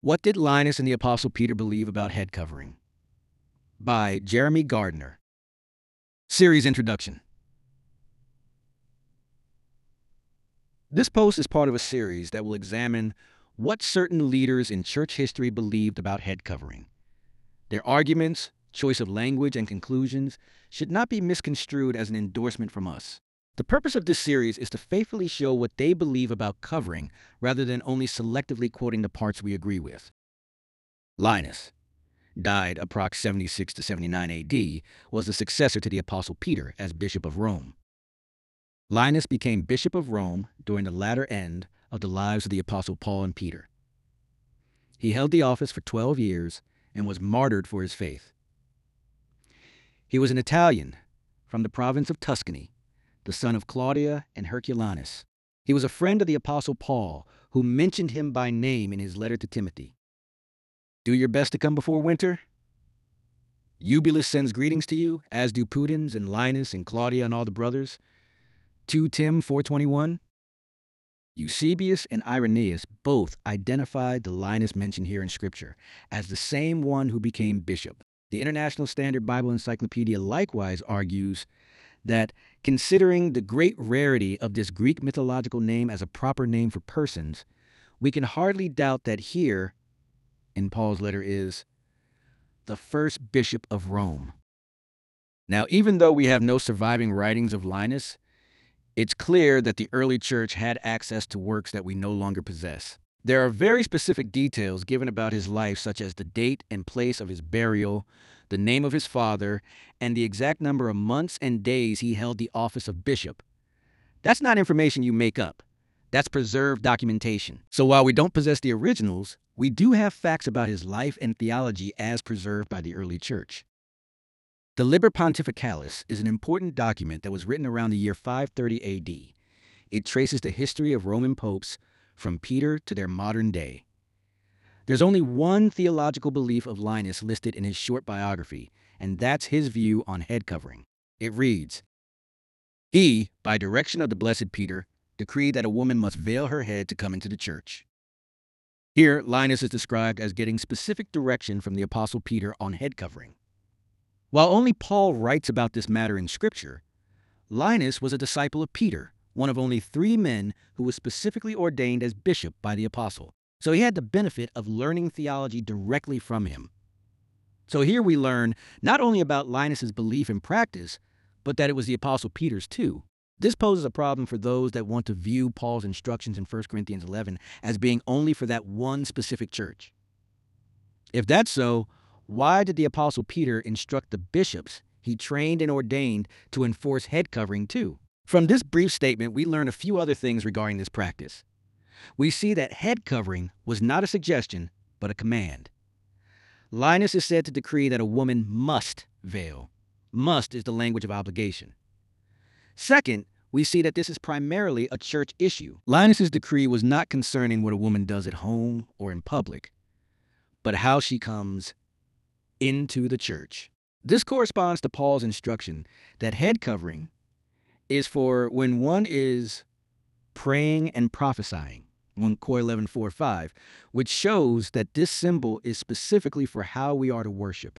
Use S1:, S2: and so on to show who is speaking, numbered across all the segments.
S1: What did Linus and the Apostle Peter believe about head covering? By Jeremy Gardner. Series Introduction. This post is part of a series that will examine what certain leaders in church history believed about head covering. Their arguments, choice of language, and conclusions should not be misconstrued as an endorsement from us. The purpose of this series is to faithfully show what they believe about covering rather than only selectively quoting the parts we agree with. Linus, died approx 76 to 79 AD, was the successor to the Apostle Peter as Bishop of Rome. Linus became Bishop of Rome during the latter end of the lives of the Apostle Paul and Peter. He held the office for 12 years and was martyred for his faith. He was an Italian from the province of Tuscany, the son of Claudia and Herculanus. He was a friend of the Apostle Paul, who mentioned him by name in his letter to Timothy. Do your best to come before winter. Eubulus sends greetings to you, as do Pudens and Linus and Claudia and all the brothers. 2 Tim 4:21. Eusebius and Irenaeus both identified the Linus mentioned here in Scripture as the same one who became bishop. The International Standard Bible Encyclopedia likewise argues that, considering the great rarity of this Greek mythological name as a proper name for persons, we can hardly doubt that here, in Paul's letter, is the first bishop of Rome. Now, even though we have no surviving writings of Linus, it's clear that the early church had access to works that we no longer possess. There are very specific details given about his life, such as the date and place of his burial, the name of his father, and the exact number of months and days he held the office of bishop. That's not information you make up. That's preserved documentation. So while we don't possess the originals, we do have facts about his life and theology as preserved by the early church. The Liber Pontificalis is an important document that was written around the year 530 AD. It traces the history of Roman popes from Peter to their modern day. There's only one theological belief of Linus listed in his short biography, and that's his view on head covering. It reads, "He, by direction of the blessed Peter, decreed that a woman must veil her head to come into the church." Here, Linus is described as getting specific direction from the Apostle Peter on head covering. While only Paul writes about this matter in Scripture, Linus was a disciple of Peter, one of only 3 men who was specifically ordained as bishop by the apostle. So he had the benefit of learning theology directly from him. So here we learn not only about Linus's belief and practice, but that it was the Apostle Peter's too. This poses a problem for those that want to view Paul's instructions in 1 Corinthians 11 as being only for that one specific church. If that's so, why did the Apostle Peter instruct the bishops he trained and ordained to enforce head covering too? From this brief statement, we learn a few other things regarding this practice. We see that head covering was not a suggestion, but a command. Linus is said to decree that a woman must veil. Must is the language of obligation. Second, we see that this is primarily a church issue. Linus's decree was not concerning what a woman does at home or in public, but how she comes into the church. This corresponds to Paul's instruction that head covering is for when one is praying and prophesying, 1 Cor 11:4-5, which shows that this symbol is specifically for how we are to worship.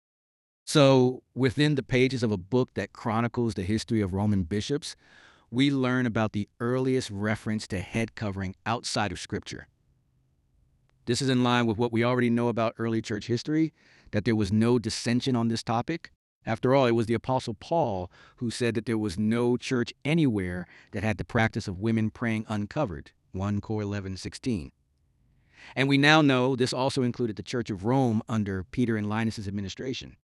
S1: So, within the pages of a book that chronicles the history of Roman bishops, we learn about the earliest reference to head covering outside of Scripture. This is in line with what we already know about early church history, that there was no dissension on this topic. After all, it was the Apostle Paul who said that there was no church anywhere that had the practice of women praying uncovered, 1 Cor 11:16. And we now know this also included the Church of Rome under Peter and Linus's administration.